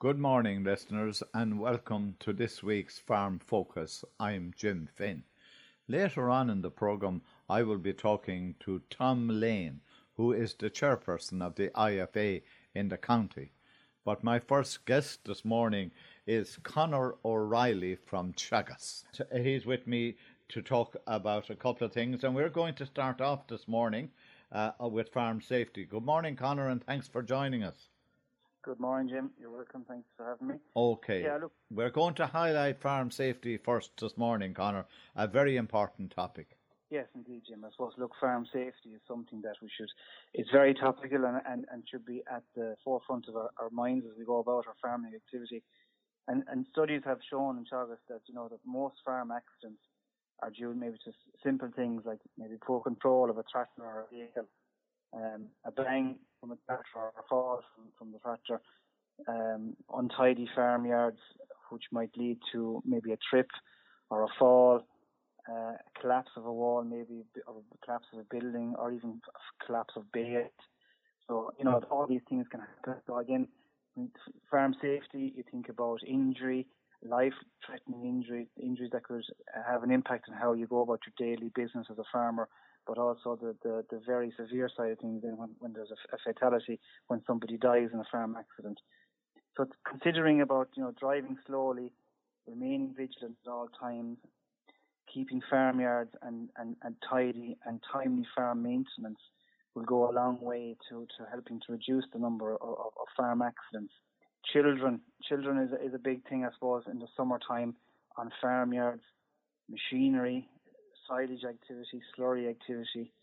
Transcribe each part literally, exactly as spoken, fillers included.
Good morning, listeners, and welcome to this week's Farm Focus. I'm Jim Finn. Later on in the programme, I will be talking to Tom Lane, who is the chairperson of the I F A in the county. But my first guest this morning is Conor O'Reilly from Teagasc. He's with me to talk about a couple of things, and we're going to start off this morning uh, with farm safety. Good morning, Conor, and thanks for joining us. Good morning, Jim. You're welcome. Thanks for having me. Okay. Yeah, look, We're going to highlight farm safety first this morning, Conor, a very important topic. Yes, indeed, Jim. I suppose, look, farm safety is something that we should, it's very topical and, and, and should be at the forefront of our, our minds as we go about our farming activity. And, and studies have shown in Teagasc that, you know, that most farm accidents are due maybe to simple things like maybe poor control of a tractor or a vehicle, um, a bang from a tractor or a fall from, from the tractor, um, untidy farmyards, which might lead to maybe a trip or a fall, uh, a collapse of a wall, maybe or a collapse of a building, or even a collapse of bait. So, you know, all these things can happen. So again, farm safety, you think about injury, life-threatening injury, injuries that could have an impact on how you go about your daily business as a farmer, but also the, the, the very severe side of things then when, when there's a, a fatality, when somebody dies in a farm accident. So considering about, you know, driving slowly, remaining vigilant at all times, keeping farmyards and, and, and tidy and timely farm maintenance will go a long way to, to helping to reduce the number of, of, of farm accidents. Children, children is a, is a big thing, I suppose, in the summertime on farmyards, machinery, silage activity, slurry activity,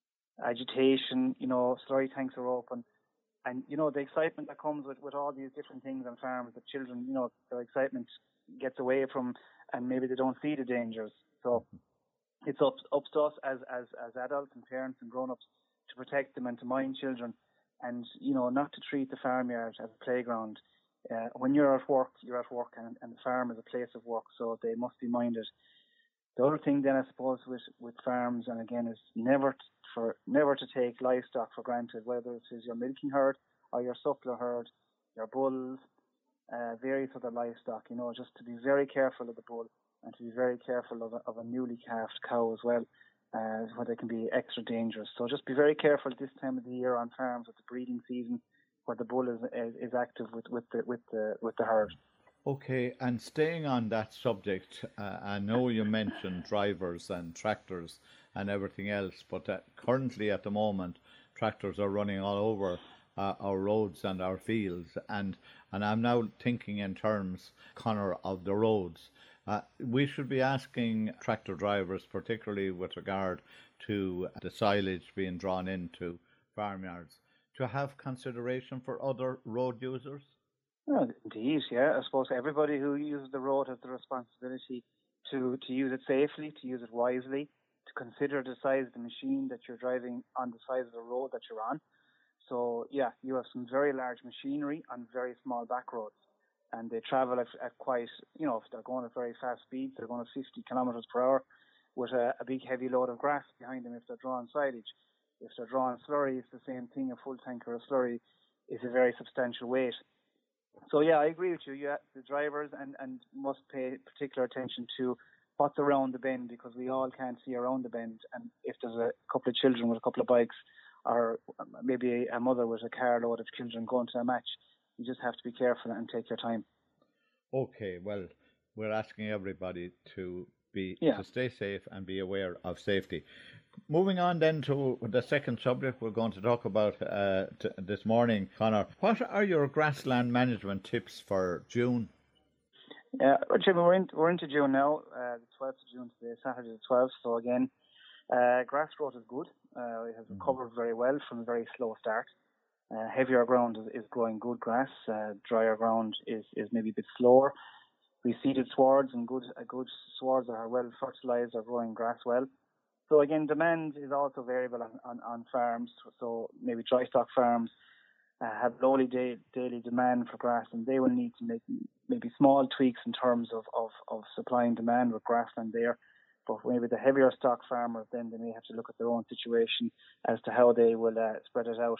agitation, you know, slurry tanks are open. And, you know, the excitement that comes with, with all these different things on farms, that children, you know, their excitement gets away from, and maybe they don't see the dangers. So it's up, up to us as, as, as adults and parents and grown-ups to protect them and to mind children, and, you know, not to treat the farmyard as a playground. Uh, when you're at work, you're at work, and, and the farm is a place of work, so they must be minded. The other thing then, I suppose, with, with farms, and again, is never t- for never to take livestock for granted, whether it is your milking herd or your suckler herd, your bulls, uh, various other livestock, you know, just to be very careful of the bull and to be very careful of a, of a newly calved cow as well, uh, where they can be extra dangerous. So just be very careful at this time of the year on farms with the breeding season, where the bull is is, is active with, with the with the with the herd. Okay, and staying on that subject, uh, I know you mentioned drivers and tractors and everything else, but uh, currently at the moment, tractors are running all over uh, our roads and our fields, and, and I'm now thinking in terms, Conor, of the roads. Uh, we should be asking tractor drivers, particularly with regard to the silage being drawn into farmyards, to have consideration for other road users. Well, indeed, yeah. I suppose everybody who uses the road has the responsibility to, to use it safely, to use it wisely, to consider the size of the machine that you're driving on the size of the road that you're on. So, yeah, you have some very large machinery on very small back roads, and they travel at, at quite, you know, if they're going at very fast speeds, they're going at fifty kilometres per hour with a, a big heavy load of grass behind them if they're drawing silage. If they're drawing slurry, it's the same thing. A full tanker of slurry is a very substantial weight. So, yeah, I agree with you. Yeah, the drivers and, and must pay particular attention to what's around the bend, because we all can't see around the bend. And if there's a couple of children with a couple of bikes, or maybe a mother with a carload of children going to a match, you just have to be careful and take your time. Okay, well, we're asking everybody to be yeah. to stay safe and be aware of safety. Moving on then to the second subject we're going to talk about uh, t- this morning, Conor. What are your grassland management tips for June? Yeah, well, Jim, we're, in, we're into June now, uh, the twelfth of June today, Saturday the twelfth. So again, uh, grass growth is good. Uh, it has mm-hmm. recovered very well from a very slow start. Uh, heavier ground is, is growing good grass. Uh, drier ground is, is maybe a bit slower. We seeded swards, and good uh, good swards that are well fertilized are growing grass well. So again, demand is also variable on, on, on farms. So maybe dry stock farms uh, have lowly day, daily demand for grass, and they will need to make maybe small tweaks in terms of, of, of supply and demand with grassland there. But maybe the heavier stock farmers, then they may have to look at their own situation as to how they will uh, spread it out.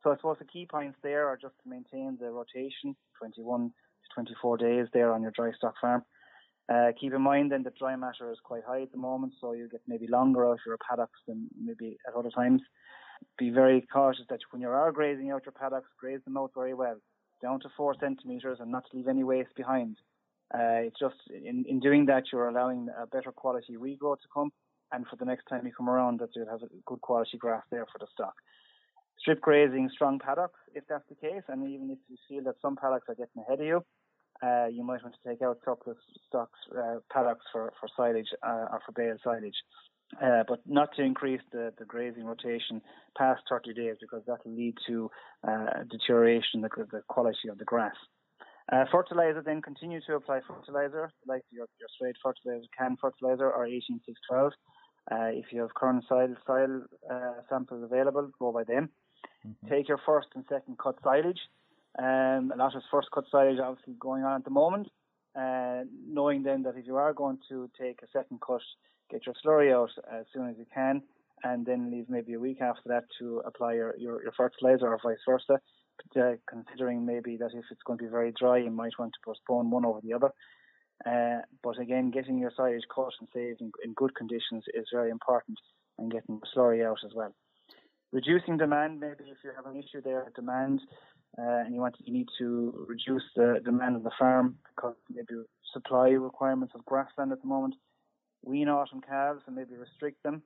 So I suppose the key points there are just to maintain the rotation, twenty-one to twenty-four days there on your dry stock farm. Uh, keep in mind then that dry matter is quite high at the moment, so you get maybe longer out your paddocks than maybe at other times. Be very cautious that when you are grazing out your paddocks, graze them out very well, down to four centimetres, and not to leave any waste behind. Uh, it's just in, in doing that, you're allowing a better quality regrowth to come, and for the next time you come around, that you'll have a good quality grass there for the stock. Strip grazing strong paddocks, if that's the case, and even if you feel that some paddocks are getting ahead of you, uh, you might want to take out surplus stocks, uh, paddocks for, for silage uh, or for bale silage. Uh, but not to increase the, the grazing rotation past thirty days, because that will lead to uh, deterioration in the, the quality of the grass. Uh, fertilizer, then continue to apply fertilizer, like your, your straight fertilizer, can fertilizer, or eighteen six twelve. Uh, if you have current soil, soil uh, samples available, go by them. Mm-hmm. Take your first and second cut silage. Um, a lot of first cut silage obviously going on at the moment. Uh, knowing then that if you are going to take a second cut, get your slurry out as soon as you can, and then leave maybe a week after that to apply your, your, your fertilizer, or vice versa, uh, considering maybe that if it's going to be very dry, you might want to postpone one over the other. Uh, but again, getting your silage cut and saved in, in good conditions is very important, and getting the slurry out as well. Reducing demand, maybe if you have an issue there with demand, uh, and you want you need to reduce the demand of the farm because maybe supply requirements of grassland at the moment, wean autumn calves and maybe restrict them.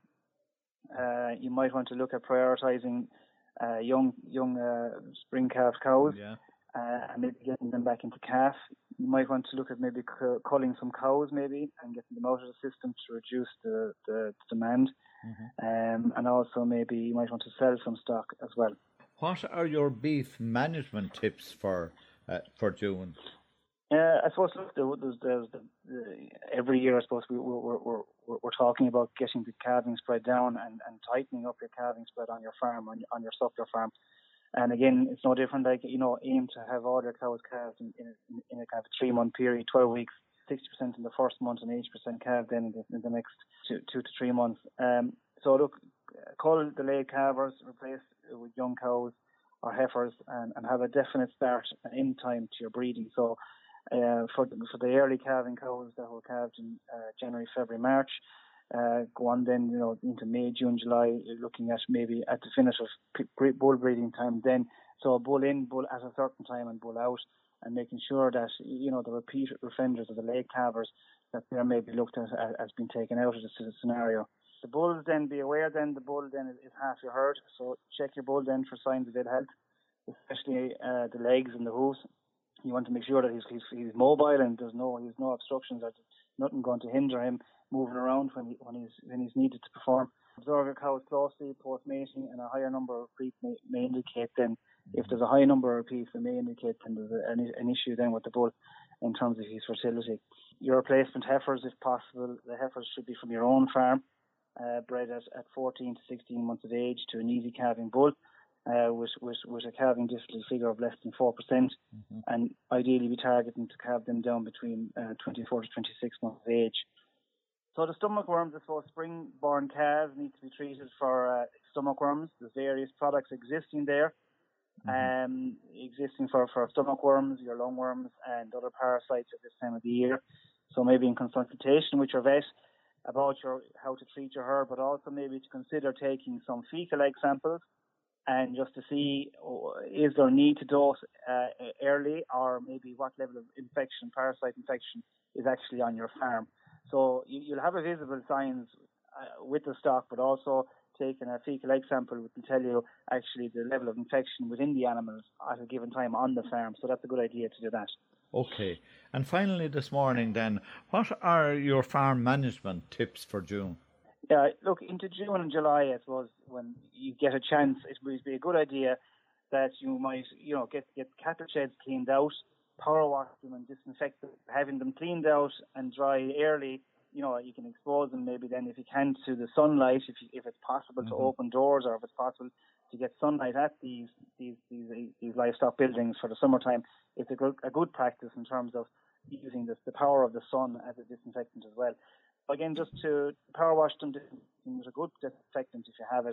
Uh, you might want to look at prioritising uh, young young uh, spring calf cows, yeah. uh, and maybe getting them back into calf. You might want to look at maybe cu- culling some cows maybe and getting them out of the system to reduce the, the demand. Mm-hmm. Um, and also maybe you might want to sell some stock as well. What are your beef management tips for uh, for June? Uh, I suppose look, there's, there's the, the, every year I suppose we, we're, we're, we're, we're talking about getting the calving spread down and, and tightening up your calving spread on your farm, on, on your suckler farm. And again, it's no different. Like, you know, aim to have all your cows calved in, in, in a kind of a three-month period, twelve weeks, sixty percent in the first month and eighty percent calved then in the, in the next two, two to three months. Um, so look, cull the laid calvers, replace with young cows or heifers, and, and have a definite start and end time to your breeding. So uh, for, the, for the early calving cows that were calved in uh, January, February, March, Uh, go on then, you know, into May, June, July, you're looking at maybe at the finish of bull breeding time then. So bull in, bull at a certain time and bull out, and making sure that, you know, the repeat offenders of the late calvers, that they're maybe looked at as being taken out of the scenario. The bulls then, be aware then, the bull then is, is half your herd. So check your bull then for signs of ill health, especially uh, the legs and the hooves. You want to make sure that he's, he's, he's mobile and there's no, he's no obstructions, or nothing going to hinder him moving around when he, when he's when he's needed to perform. Observe your cows closely post mating, and a higher number of repeats may, may indicate then, if there's a high number of repeats, it may indicate then there's an, an issue then with the bull in terms of his fertility. Your replacement heifers, if possible, the heifers should be from your own farm, uh, bred at, at fourteen to sixteen months of age to an easy calving bull, uh, with, with with a calving distal figure of less than four percent, mm-hmm. and ideally be targeting to calve them down between uh, twenty-four to twenty-six months of age. So the stomach worms, I suppose, spring-born calves need to be treated for uh, stomach worms. There's various products existing there, mm-hmm. um, existing for, for stomach worms, your lungworms, and other parasites at this time of the year. So maybe in consultation with your vet about your how to treat your herd, but also maybe to consider taking some fecal egg samples, and just to see, oh, is there a need to dose uh, early, or maybe what level of infection, parasite infection, is actually on your farm. So you, you'll have a visible signs uh, with the stock, but also taking a fecal egg sample will tell you actually the level of infection within the animals at a given time on the farm. So that's a good idea to do that. Okay. And finally this morning then, what are your farm management tips for June? Yeah, look, into June and July, I suppose, when you get a chance, it would be a good idea that you might, you know, get, get cattle sheds cleaned out, power wash them and disinfect them. Having them cleaned out and dry early, you know, you can expose them maybe then, if you can, to the sunlight, if you, if it's possible mm-hmm. to open doors, or if it's possible to get sunlight at these these these, these livestock buildings for the summertime. It's a good, a good practice in terms of using this, the power of the sun as a disinfectant as well. Again, just to power wash them with a good disinfectant if you have it,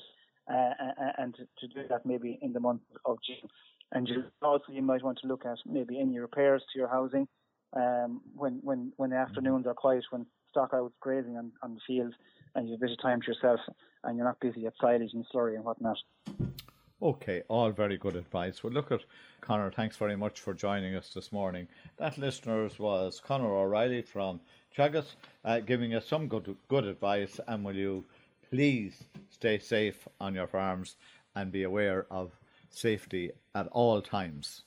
uh, and to, to do that maybe in the month of June. And you also you might want to look at maybe any repairs to your housing um, when when when the afternoons are quiet, when stock out's grazing on, on the fields, and you have a bit of time to yourself, and you're not busy at silage and slurry and whatnot. Okay, all very good advice. Well, look at Conor, thanks very much for joining us this morning. That, listeners, was Conor O'Reilly from Teagasc, uh, giving us some good good advice. And will you please stay safe on your farms and be aware of safety at all times.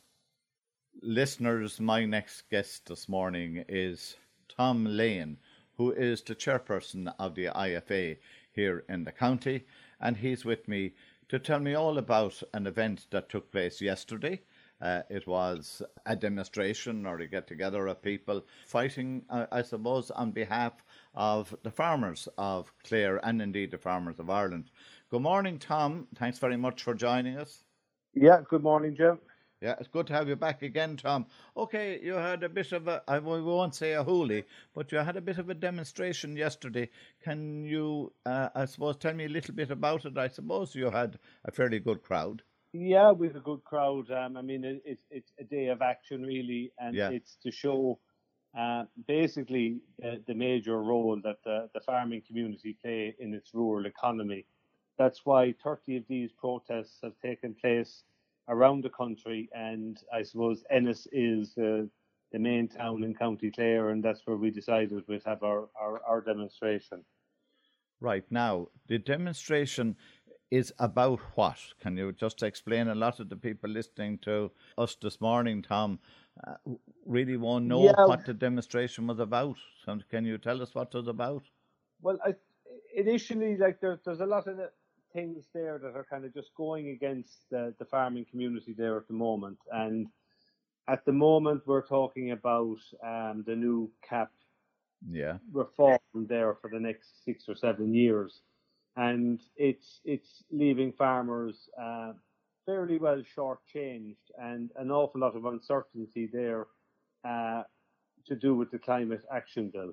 Listeners, my next guest this morning is Tom Lane, who is the chairperson of the I F A here in the county, and he's with me to tell me all about an event that took place yesterday. Uh, it was a demonstration or a get-together of people fighting, uh, I suppose, on behalf of the farmers of Clare and indeed the farmers of Ireland. Good morning, Tom. Thanks very much for joining us. Yeah, good morning, Jim. Yeah, it's good to have you back again, Tom. Okay, you had a bit of a, I won't say a holy, but you had a bit of a demonstration yesterday. Can you, uh, I suppose, tell me a little bit about it? I suppose you had a fairly good crowd. Yeah, we had a good crowd. Um, I mean, it, it's it's a day of action, really, and yeah. It's to show uh, basically uh, the major role that the, the farming community play in its rural economy. That's why thirty of these protests have taken place around the country, and I suppose Ennis is uh, the main town in County Clare, and that's where we decided we'd have our, our, our demonstration. Right, now, the demonstration is about what? Can you just explain? A lot of the people listening to us this morning, Tom, uh, really won't know yeah. what the demonstration was about. So can you tell us what it was about? Well, I, initially, like there, there's a lot of things there that are kind of just going against the, the farming community there at the moment. And at the moment, we're talking about um, the new C A P yeah. reform there for the next six or seven years. And it's it's leaving farmers uh, fairly well shortchanged, and an awful lot of uncertainty there uh, to do with the Climate Action Bill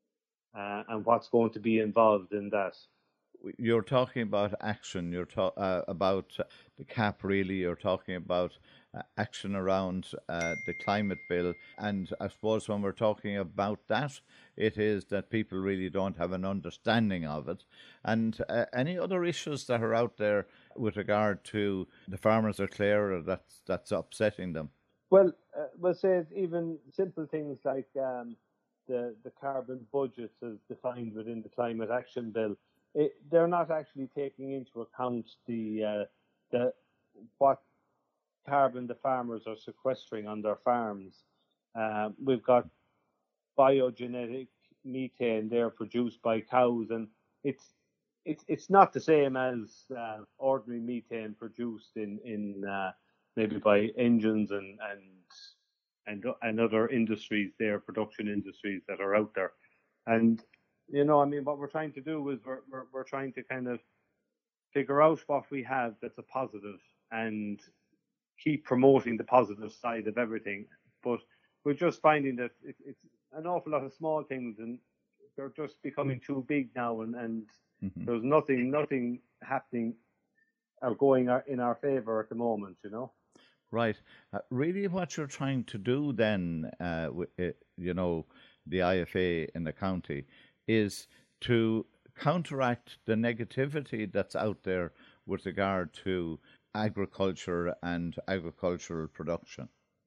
uh, and what's going to be involved in that. You're talking about action, you're ta- uh, about the C A P really, you're talking about uh, action around uh, the climate bill. And I suppose when we're talking about that, it is that people really don't have an understanding of it. And uh, any other issues that are out there with regard to the farmers of Clare that's, that's upsetting them? Well, uh, we'll say even simple things like um, the, the carbon budgets as defined within the Climate Action Bill. It, they're not actually taking into account the uh, the what carbon the farmers are sequestering on their farms. Uh, we've got biogenetic methane there produced by cows, and it's it's it's not the same as uh, ordinary methane produced in in uh, maybe by engines and and and and other industries there, production industries that are out there, and. You know, I mean, what we're trying to do is we're, we're we're trying to kind of figure out what we have that's a positive and keep promoting the positive side of everything. But we're just finding that it, it's an awful lot of small things, and they're just becoming too big now, and, and mm-hmm. there's nothing nothing happening or going in our favour at the moment, you know. Right. Uh, really what you're trying to do then, uh, w- you know, the I F A in the county, is to counteract the negativity that's out there with regard to agriculture and agricultural production.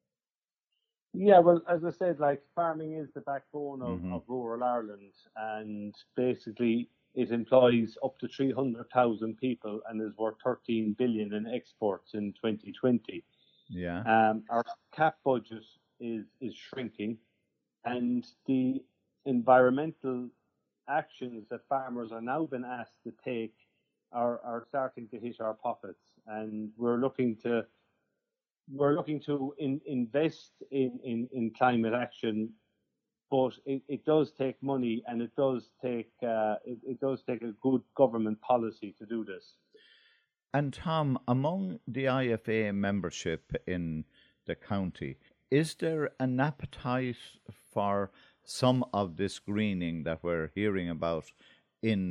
Yeah, well, as I said, like farming is the backbone of, mm-hmm. of rural Ireland, and basically it employs up to three hundred thousand people and is worth thirteen billion in exports in twenty twenty. Yeah. Um, our C A P budget is, is shrinking, and the environmental actions that farmers are now been asked to take are, are starting to hit our pockets, and we're looking to we're looking to in, invest in, in, in climate action, but it, it does take money, and it does take uh, it, it does take a good government policy to do this. And Tom, among the I F A membership in the county, is there an appetite for some of this greening that we're hearing about in the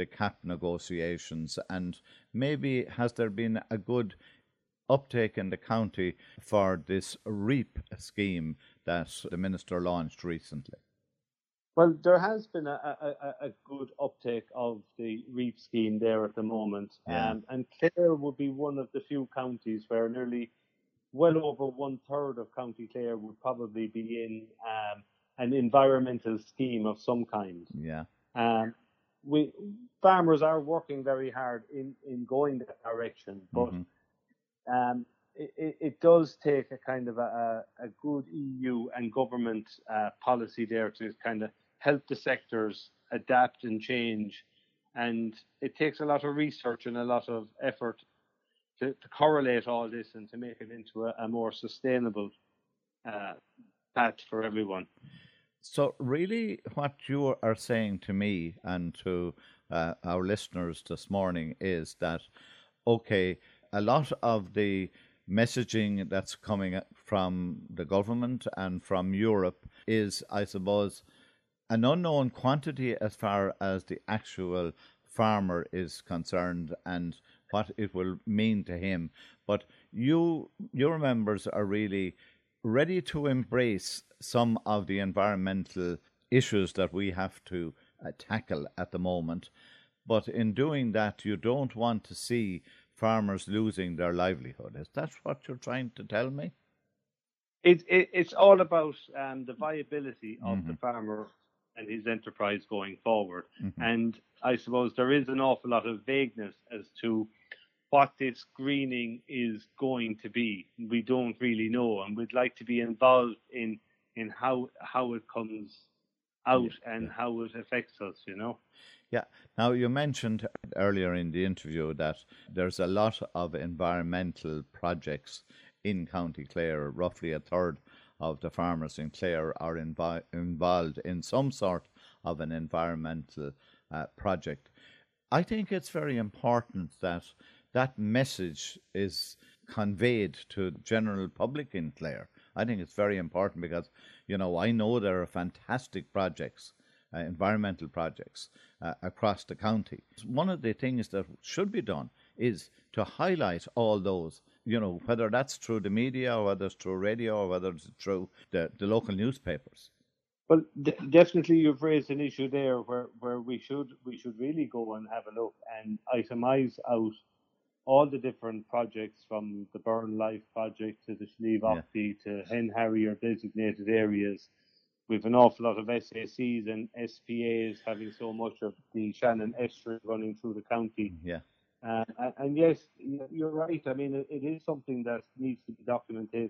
the cap negotiations, and maybe has there been a good uptake in the county for this REAP scheme that the Minister launched recently? Well, there has been a, a, a good uptake of the REAP scheme there at the moment. Yeah. Um, and Clare would be one of the few counties where nearly well over one third of County Clare would probably be in um, an environmental scheme of some kind. Yeah. Um, we farmers are working very hard in, in going that direction, but mm-hmm. um, it, it does take a kind of a, a good E U and government uh, policy there to kind of help the sectors adapt and change. And it takes a lot of research and a lot of effort to, to correlate all this and to make it into a, a more sustainable uh, path for everyone. So really what you are saying to me and to uh, our listeners this morning is that, okay, a lot of the messaging that's coming from the government and from Europe is, I suppose, an unknown quantity as far as the actual farmer is concerned and what it will mean to him. But you, your members are really ready to embrace some of the environmental issues that we have to uh, tackle at the moment. But in doing that, you don't want to see farmers losing their livelihood. Is that what you're trying to tell me? It, it, it's all about um, the viability of mm-hmm. the farmer and his enterprise going forward. Mm-hmm. And I suppose there is an awful lot of vagueness as to what this greening is going to be. We don't really know, and we'd like to be involved in in how how it comes out yeah, and yeah. how it affects us, you know. Yeah. Now, you mentioned earlier in the interview that there's a lot of environmental projects in County Clare. Roughly a third of the farmers in Clare are invi- involved in some sort of an environmental uh, project. I think it's very important that that message is conveyed to the general public in Clare. I think it's very important because, you know, I know there are fantastic projects, uh, environmental projects uh, across the county. One of the things that should be done is to highlight all those, you know, whether that's through the media or whether it's through radio or whether it's through the, the local newspapers. Well, d- definitely you've raised an issue there where, where we should we should really go and have a look and itemize out all the different projects, from the Burn Life project to the Slieve Aughty yeah. to Hen Harrier designated areas. We've an awful lot of S A Cs and S P As having so much of the Shannon estuary running through the county. Yeah. Uh, and, and yes, you're right. I mean, it, it is something that needs to be documented,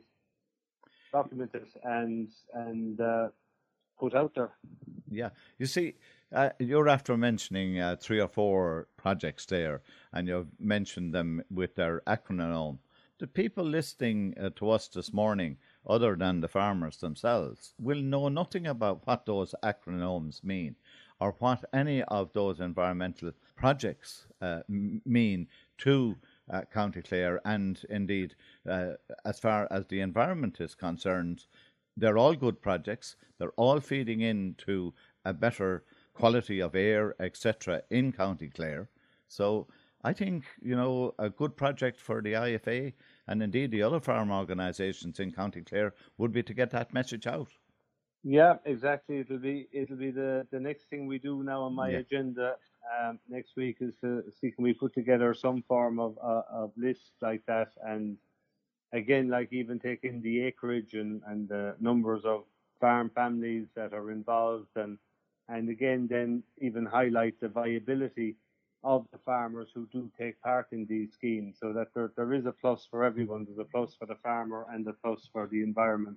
documented and and uh, put out there. Yeah, you see, uh, you're after mentioning uh, three or four projects there, and you've mentioned them with their acronym. The people listening uh, to us this morning, other than the farmers themselves, will know nothing about what those acronyms mean or what any of those environmental projects uh, m- mean to uh, County Clare, and indeed, uh, as far as the environment is concerned. They're all good projects. They're all feeding into a better quality of air, et cetera, in County Clare. So I think, you know, a good project for the I F A and indeed the other farm organisations in County Clare would be to get that message out. Yeah, exactly. It'll be it'll be the, the next thing we do now on my yeah. agenda um, next week is to see can we put together some form of uh, of list like that, and again, like even taking the acreage and, and the numbers of farm families that are involved, and and again then even highlight the viability of the farmers who do take part in these schemes, so that there, there is a plus for everyone. There's a plus for the farmer and a plus for the environment.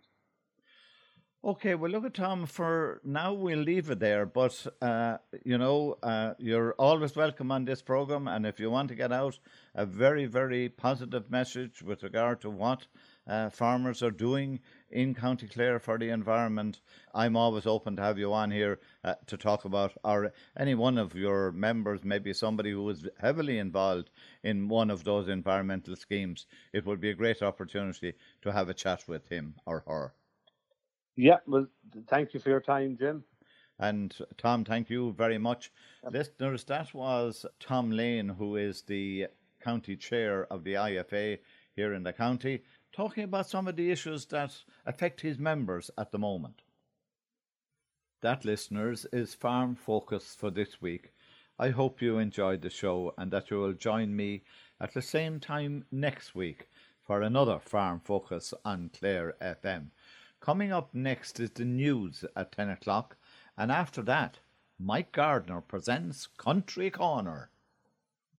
Okay, well, look at Tom, for now we'll leave it there, but, uh, you know, uh, you're always welcome on this programme, and if you want to get out a very, very positive message with regard to what uh, farmers are doing in County Clare for the environment, I'm always open to have you on here uh, to talk about, or any one of your members, maybe somebody who is heavily involved in one of those environmental schemes. It would be a great opportunity to have a chat with him or her. Yeah, well, thank you for your time, Jim. And Tom, thank you very much. Yep. Listeners, that was Tom Lane, who is the county chair of the I F A here in the county, talking about some of the issues that affect his members at the moment. That, listeners, is Farm Focus for this week. I hope you enjoyed the show and that you will join me at the same time next week for another Farm Focus on Clare F M. Coming up next is the news at ten o'clock, and after that, Mike Gardner presents Country Corner.